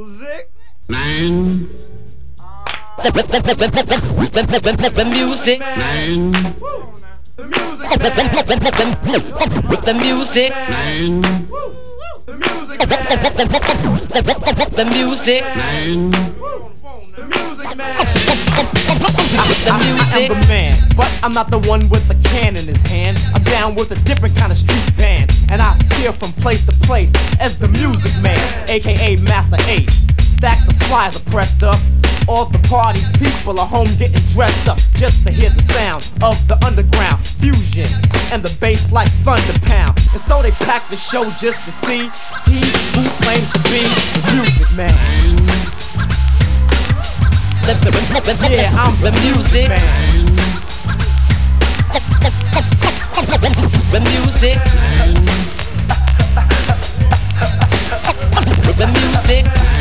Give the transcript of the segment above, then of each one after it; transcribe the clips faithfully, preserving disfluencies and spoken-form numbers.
music, man. The, the, the, the, the, the, the, the music, man. the music, man. The music, man. The music, The, man. the, the, the, the music, man. The music, man. The I music. am the man, but I'm not the one with the can in his hand. I'm down with a different kind of street band, and I appear from place to place as the music man, aka Master Ace. Stacks of flies are pressed up. All the party people are home getting dressed up just to hear the sound of the underground fusion and the bass like thunder pound. And so they pack the show just to see he who claims to be the music man. The, the, the, Yeah, I'm the music, man. the music, the music.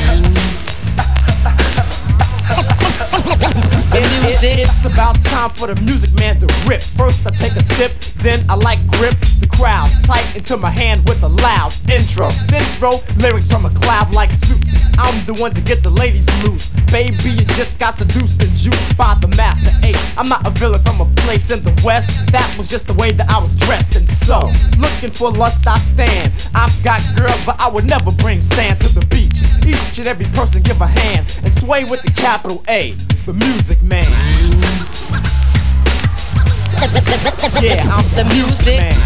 It, it, it's about time for the music man to rip. First I take a sip, then I like grip the crowd tight into my hand with a loud intro. Then throw lyrics from a cloud like suits. I'm the one to get the ladies loose. Baby, you just got seduced and juiced by the Master Ace. I'm not a villain from a place in the West. That was just the way that I was dressed. And so, looking for lust I stand. I've got girls, but I would never bring sand to the beach. Each and every person give a hand and sway with the capital A, the music man. Yeah, I'm The music, man.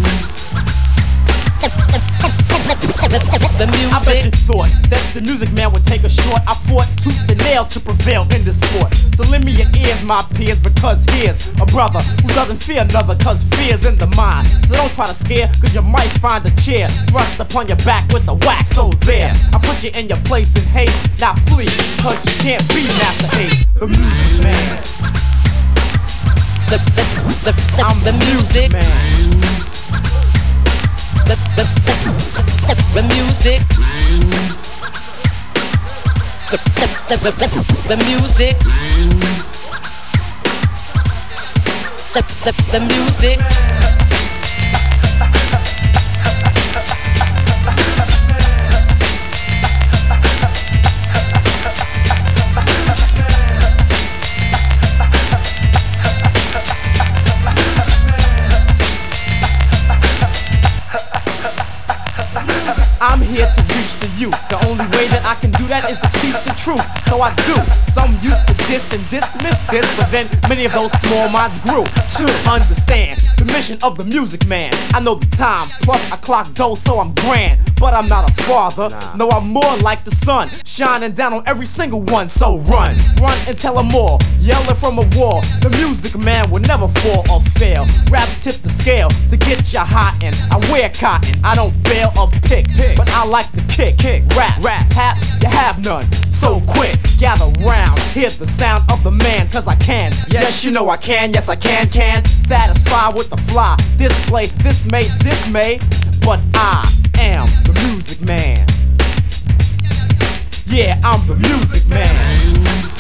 the I bet you music. thought that the music man would take a short. I fought tooth and nail to prevail in this sport. So lend me your ears, my peers, because here's a brother who doesn't fear another, cause fear's in the mind. So don't try to scare, cause you might find a chair thrust upon your back with the wax. So there, I put you in your place in haste. Now flee, cause you can't be Master Ace, the music man. The, the, the, I'm the music, man. the, the, the, the music, the, the, the, the, the music, the, the, the music. I'm here to reach the youth. The only way that I can do that is to teach the truth. So I do. Some used to diss and dismiss this, but then many of those small minds grew to understand the mission of the music man. I know the time, plus I clock dough, so I'm grand. But I'm not a father, no, I'm more like the sun, shining down on every single one. So run, run and tell them all, yelling from a wall. The music man will never fall or fail. Raps tip the scale to get you hot, and I wear cotton. I don't bail or pick, but I like to kick, kick, rap, rap, haps, you have none. So quick, gather round, hear the sound of the man, cause I can. Yes, you know I can, yes I can, can. Satisfied with the fly, display, this may, this may, but I am the music man. Yeah, I'm the music man.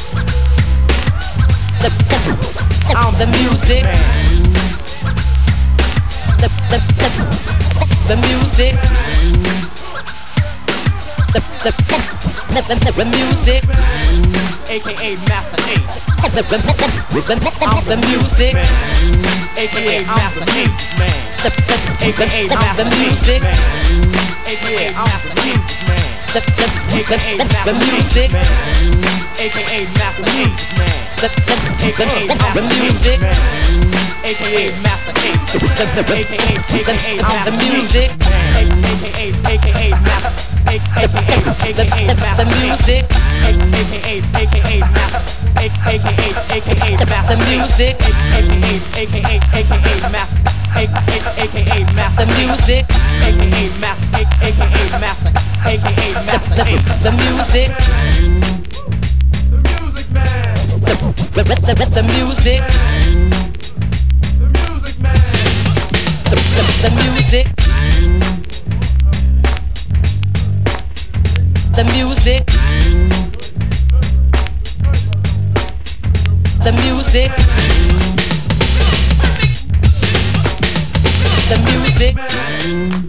The, the, I'm the music, man. the, the, the, the music, the, the, the, the, the music, A K A Master Ace. the, the, the, I'm the music, A K A Master Ace man. the, the, A K A the, Master the Ace music, man. A K A Master Ace man. the, the, A K A the, Master the Ace music, man. A K A Master Ace man. the, the, A K A the, the Master music, Ace man. A K A Master Ace. A K A A K A the Master music, Ace man. A K A A K A Master. A K A A K A Master the music, A K A A K A Master. A K A A K A Master. the music, A K A A K A Master. A K A Master. the music, A K A Master. A K A Master. A K A Master. the, the music, the music man, the, the, the music, the music man, the, the, the music, the music, the music, the music.